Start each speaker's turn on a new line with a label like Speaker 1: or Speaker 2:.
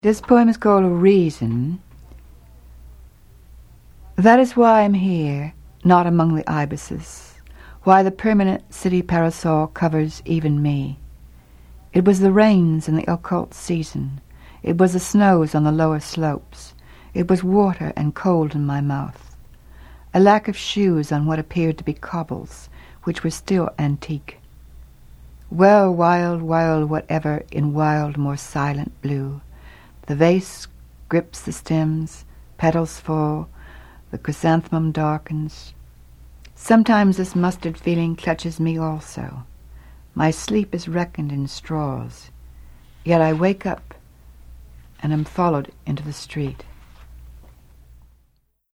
Speaker 1: This poem is called Reason. That is why I'm here, not among the ibises, why the permanent city parasol covers even me. It was the rains in the occult season. It was the snows on the lower slopes. It was water and cold in my mouth. A lack of shoes on what appeared to be cobbles, which were still antique. Well, wild, wild, whatever in wild, more silent blue. The vase grips the stems, petals fall, the chrysanthemum darkens. Sometimes this mustard feeling clutches me also. My sleep is reckoned in straws, yet I wake up and am followed into the street.